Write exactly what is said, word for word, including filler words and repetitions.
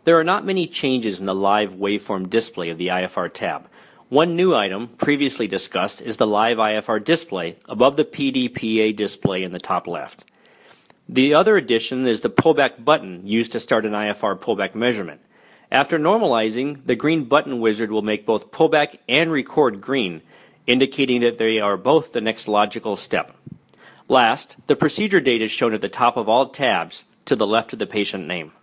There are not many changes in the live waveform display of the I F R tab. One new item, previously discussed, is the live I F R display above the P D P A display in the top left. The other addition is the pullback button used to start an I F R pullback measurement. After normalizing, the green button wizard will make both pullback and record green, indicating that they are both the next logical step. Last, the procedure date is shown at the top of all tabs to the left of the patient name.